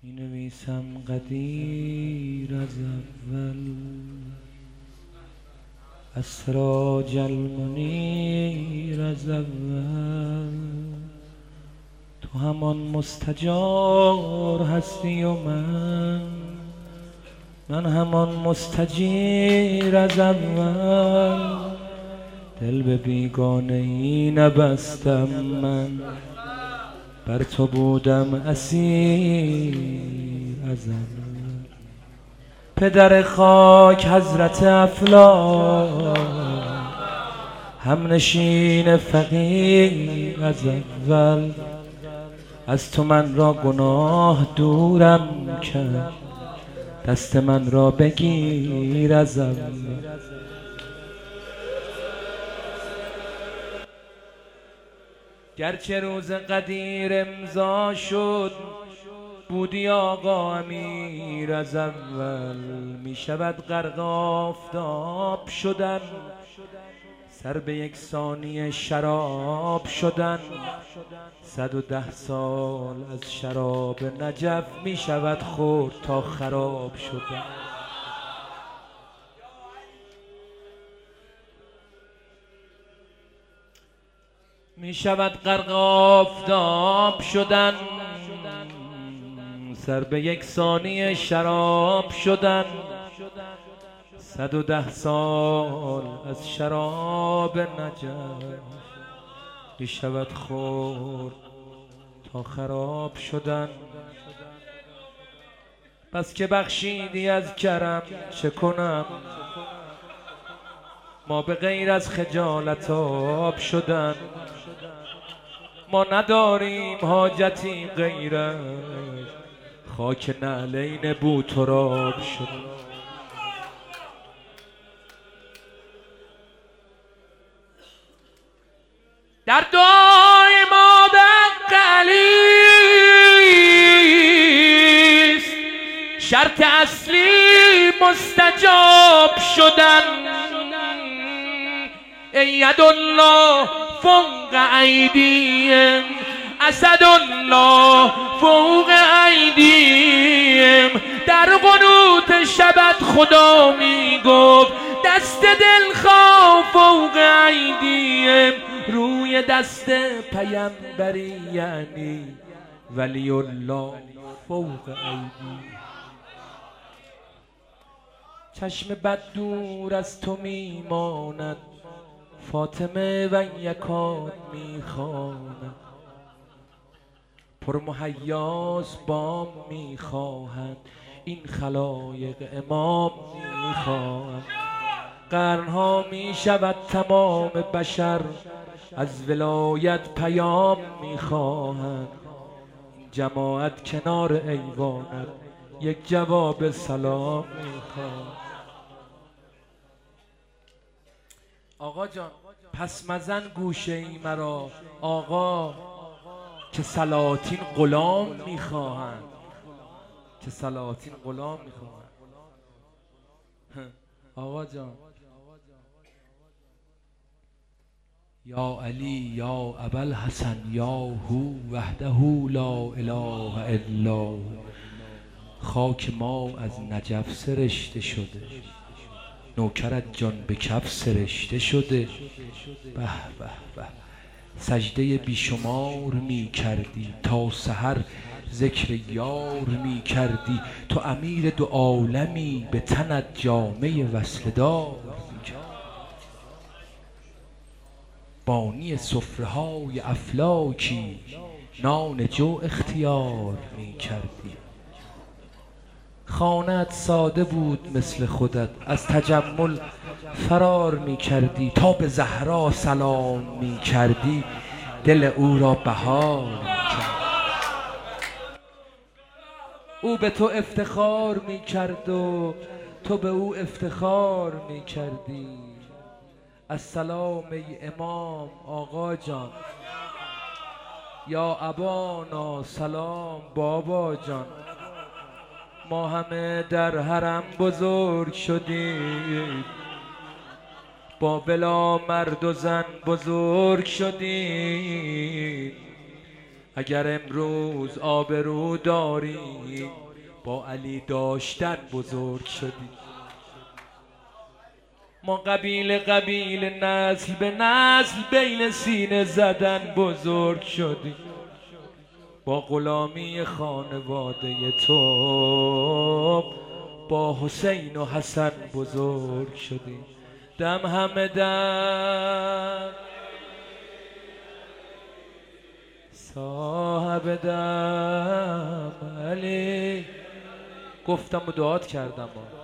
می نویسم قدیر از اول، اسراج المنیر از اول. تو همان مستجار هستی و من همان مستجیر از اول. دل به بیگانه ای نبستم من، بر تو بودم اسیر از اول. پدر خاک حضرت افلاک، همنشین فقیر از اول. از تو من را گناه دورم کرد، دست من را بگیر از اول. گرچه روز قدیر امضا شد، بودی آقا امیر از اول. می شود غرق آفتاب شدن، سر به یک ثانیه شراب شدن. 110 سال از شراب نجف می شود خورد تا خراب شدن. می شود غرق آفتاب شدن، سر به یک ثانیه شراب شدن. 110 سال از شراب نجف می شود خورد تا خراب شدن. بس که بخشیدی از کرم، چه کنم؟ ما به غیر از خجالت آب شدن. ما نداریم حاجتی غیرت، خاک نعلین بوتراب شدن. در دعای ما به علیست، شرط اصلی مستجاب شدن. ید الله فوق ایدیهم، اسد الله فوق ایدیهم. در قنوت شبت خدا می گفت دست دلخواه فوق ایدیهم. روی دست پیمبری یعنی ولی الله فوق ایدیهم. چشم بد دور از تو میماند، فاطمه و یکات میخواند. پر مهیاس بام میخواهند، این خلایق امام میخواهند. قرنها میشود تمام بشر از ولایت پیام میخواهند. این جماعت کنار ایوانت یک جواب سلام میخواهند. آقا جان پس مزن گوشه ای مرا، آقا که سلاطین غلام میخواهند، که سلاطین غلام میخواهند. آقا جان یا علی یا ابوالحسن یا هو وحده لا اله الا. خاک ما از نجف سرشته شده، نوکرت جان به کف سرشته شده. به به به سجده بیشمار می کردی، تا سحر ذکر یار می کردی. تو امیر دو عالمی، به تنت جامه وصل دار می کردی. بانی سفره های افلاکی، نان جو اختیار می کردی. خانه‌ات ساده بود مثل خودت، از تجمل فرار می کردی. تا به زهرا سلام می کردی، دل او را بهار می کرد. او به تو افتخار می کرد و تو به او افتخار می کردی. السلام ای امام آقا جان، یا ابانا سلام بابا جان. ما همه در حرم بزرگ شدیم، با بلا مرد و زن بزرگ شدیم. اگر امروز آبرو داری با علی داشتن بزرگ شدی. ما قبیله قبیله نسل به نسل بین سینه زدن بزرگ شدی. با غلامی خانواده تو با حسین و حسن بزرگ شدی. دم همه دم صاحب دم علی. گفتم و دعات کردم